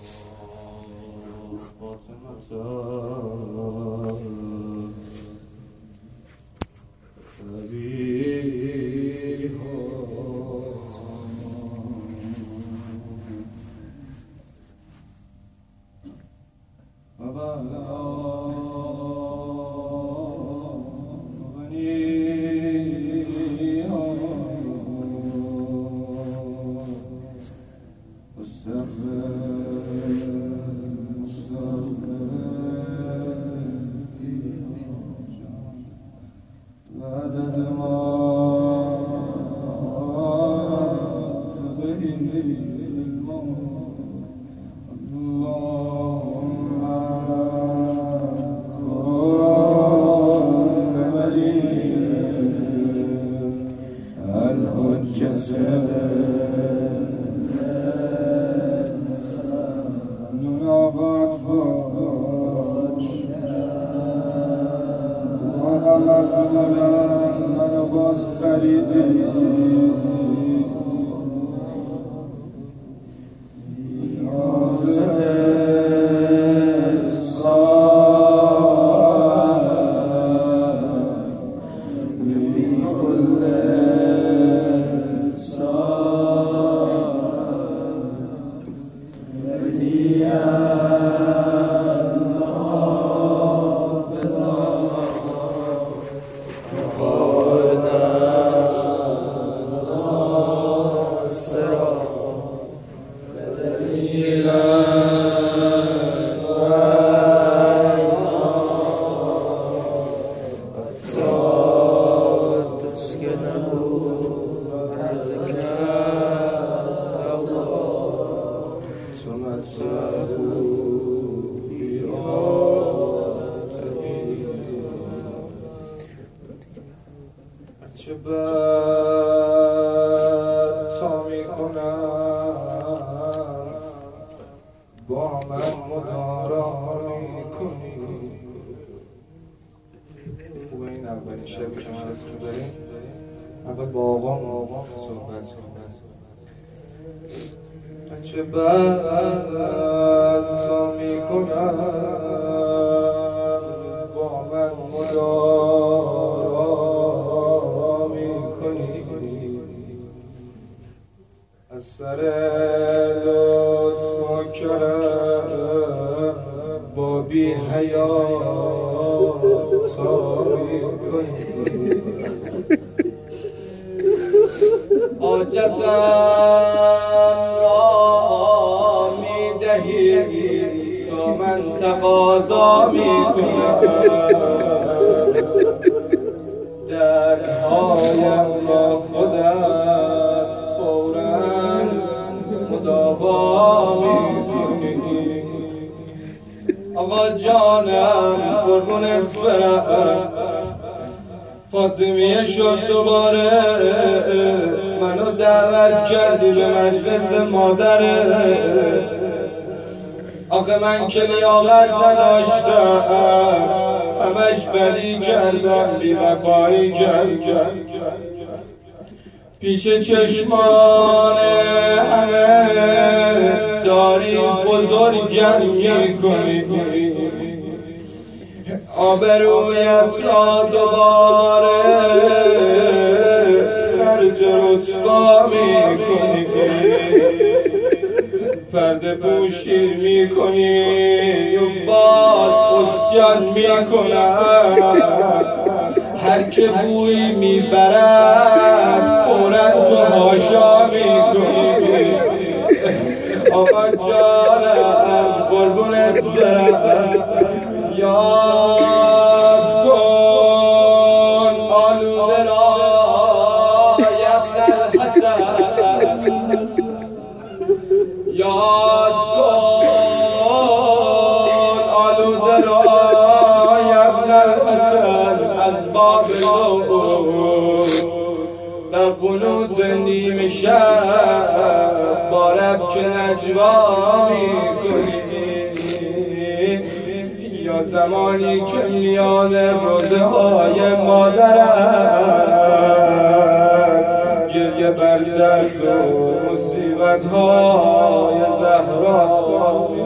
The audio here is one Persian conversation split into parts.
منو باز خریدی چه بد تا میکنم با من مدارا میکنی. خوبه این اولین شبی که ما رسیم داریم اول با آقام صحبت کنم. چه بد تا میکنم با من مدارا از سر لطف و کرم با بی حیات میکنی. حاجتم را میدهی تا من تقاضا میکنم. دردهایم با خودت فوراً مداوا میکنی. آقا جانم قربونت برم، فاطمیه شد دوباره منو دعوت کردی به مجلس مادره. آخه من که لیاقت نداشتم، همش بدی کردم، بی‌وفایی کردم، پیش چشمان همه داری بزرگم میکنی. آبرویت را دوباره خرج رسوا میکنی. پرده پوشی میکنی و باز عصیان میکنم. هر که بویی میبرد فوراً تو هاشا میکنی. آقا جانم قربونت برم، یاد کن آلوده را یبن الحسن، یاد کن آلوده را یبن الحسن. از باب نور در قنوت نیم شب با رب که نجوا میکنی. یا زمانی که میان روزه های مادرت گریه بر درد و مصیبت های زهرا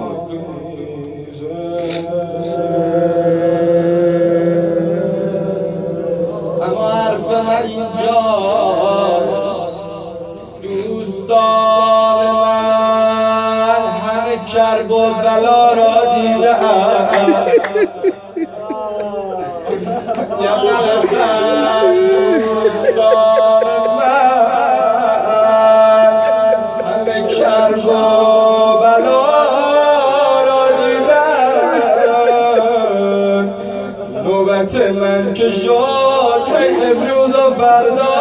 کرب و بلا را دیدم یه ملسن دوستان من همه کرب و بلا را دیدم نوبت من که شد هی امروز و فردا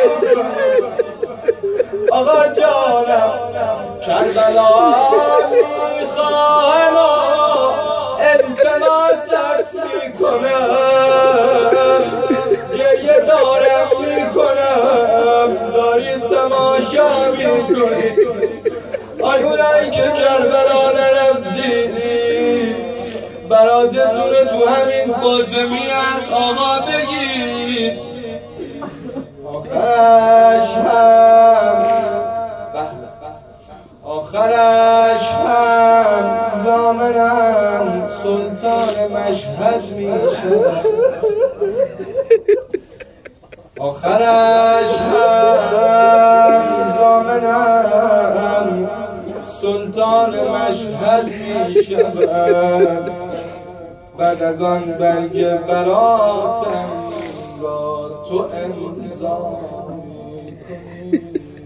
آقا جانم کربلا میخواهم و التماست میکنم گریه دارم میکنم داری تماشا میکنی آی اونایی که کربلا نرفتی براتتون تو همین فاطمی از آقا بگید آخرش هم ضامنم سلطان مشهد میشه آخرش هم ضامنم سلطان مشهد میشه بعد از آن برگ براتم را تو امضا میکنی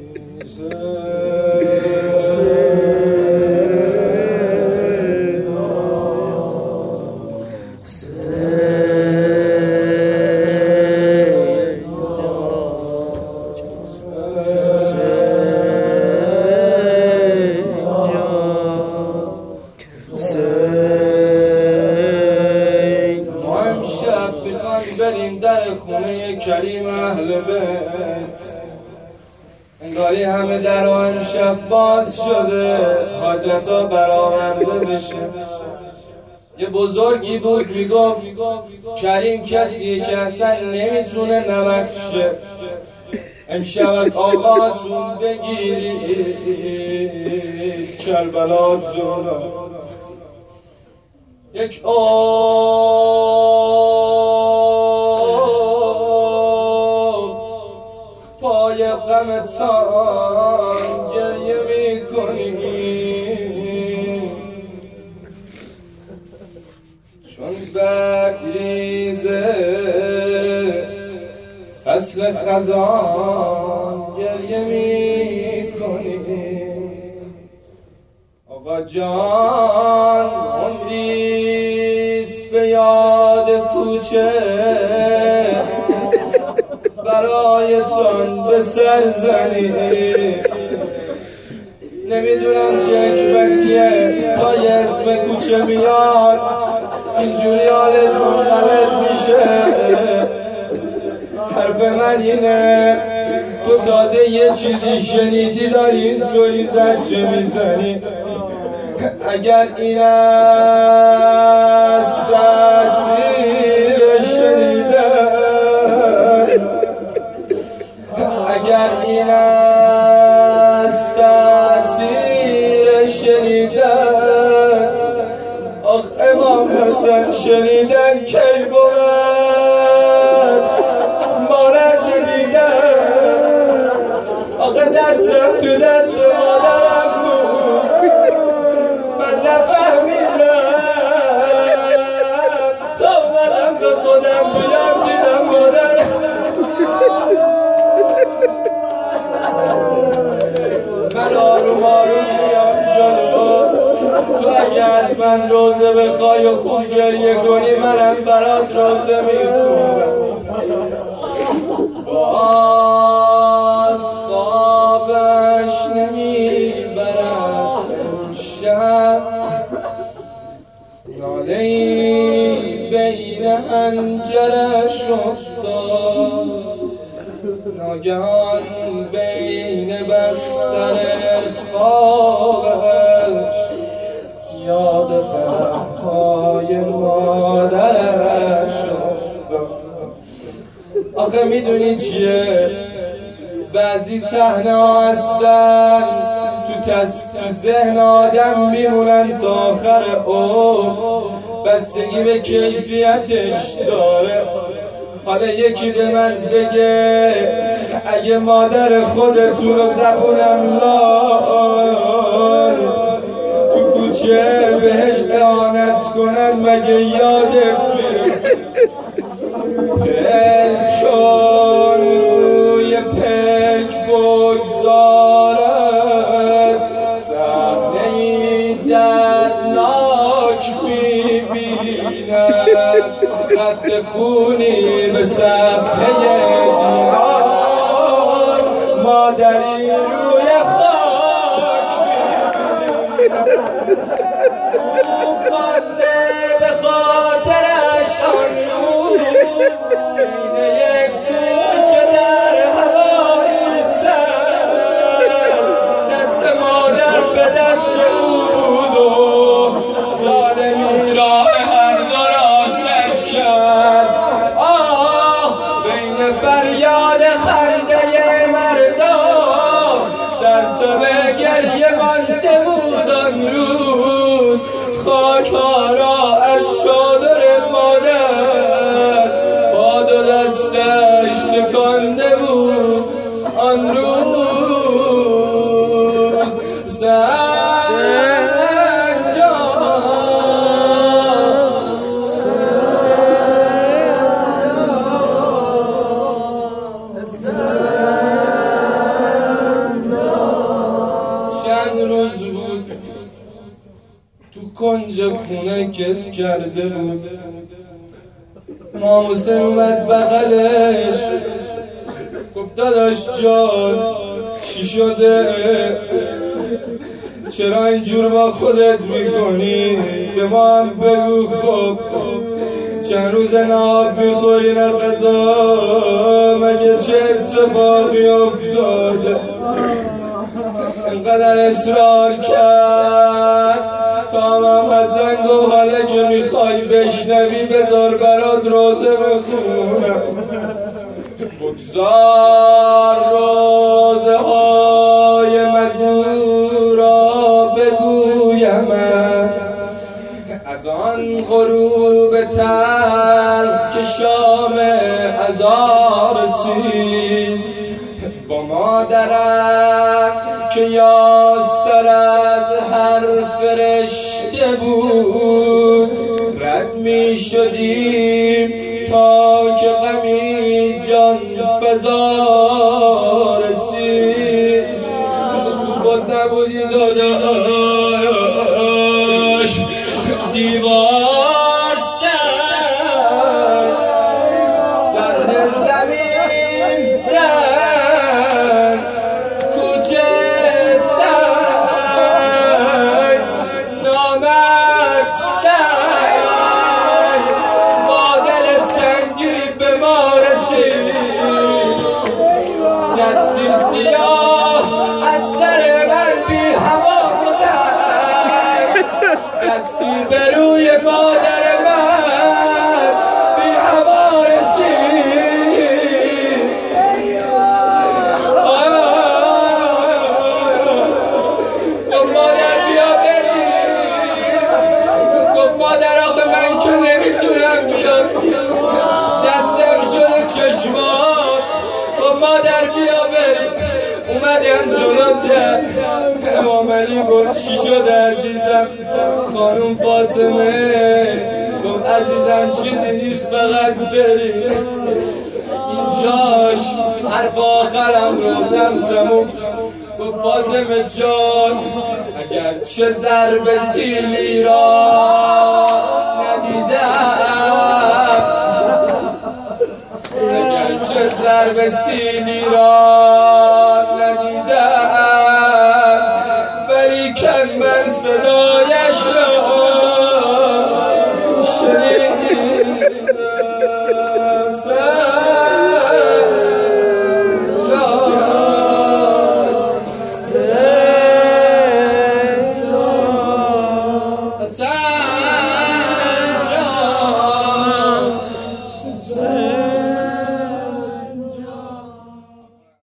بریم در خونه کریم اهل بیت انگاری همه در آن شب باز شده حاجتا برآورده بشه یه بزرگی بود میگفت کریم کسیه که اصلا نمیتونه نبخشه امشب از آقاتون بگیرید کربلاتون یک پای غمتان گریه میکنی چون بگریزه فصل خزان گریه میکنی آقا جان عمریست به یاد کوچه برایتان به سر زنی نمیدونم چه حکمتیه تا یه اسم کوچه میاد اینجوری حالت منقلب میشه حرف من اینه تو تازه یه چیزی شنیدی داری اینطوری زجه میزنی اگر این است تأثیر شنیدن اگر این است تأثیر شنیدن آخ امام حسن شنیدن کی بود مانند دیدن آخه دستم تو دست مادرم بود من نفهمیدم تا اومدم به خودم بیام دیدم مادرم من آروم آروم میام جلو تو اگه از من روزه بخوای و خوب گریه کنی منم برات روزه میخونم باز خوابش نمیبرد شب ناله‌ای بین حنجرش افتاد ناگهان بین بستر خوابش یاد قهرهای مادرش افتاد آخه میدونی چیه بعضی تنها هستن تو ذهن آدم میمونن تا آخر عمر بستگی به کیفیتش داره حالا یکی به من بگه اگه مادر خودتون رو زبونم لال تو کوچه که بهش اعانت کند مگه یادت میره دل چون روی پلک بگذارد صحنه‌ای دردناک می‌بیند رد خونی به صفحه دیوار مادری روی خاک می‌بیند مانده به خاطرش آن روز بین یک کوچه در هوایی سر دست مادر به دست او بود و ظالمی راه هر دو را سد کرد آه بین فریاد خنده مردم در تب گریه مانده بود آن روز خاک‌ها را از چادر مادر با دو دستش تکانده بود آن روز چند روز بود تو کنج خونه کس کرده بود امام حسین اومد بغلش گفت داداش جان چی شده چرا اینجور با خودت میکنی به ما هم بگو خب چند روز نهار میخوری نه غذا مگه چه اتفاقی افتاده انقدر اصرار کرد تا امام حسن گفت حالا که میخوای بشنوی بذار برات روزه بخونم بگذار روزه های مگو را بگویم از آن غروب تلخ که شام عزا رسید با مادرم که یاستر از هر فرشته بود رد می شدیم تا که غمی جان فضا رسید خوب نبودی داداش دیوار سطح زمین کوچه نامت با دل سنگی به ما رسید دستی سیاه از سر من بی هوا گذشت دستی به روی مادر من بی هوا رسید گفت مادر بیا بریم گفت مادر آخه من که نمیتونم بیام دستم شده چشمام گفت مادر بیا بریم اومدیم جلوتر امام علی گفت چی شده عزیزم خانم فاطمه گفت عزیزم چیزی نیست فقط بریم اینجاش حرف آخرم روزم تموم گفت فاطمه جان اگر چه ضرب سیلی را ندیدم اگر چه ضرب سیلی را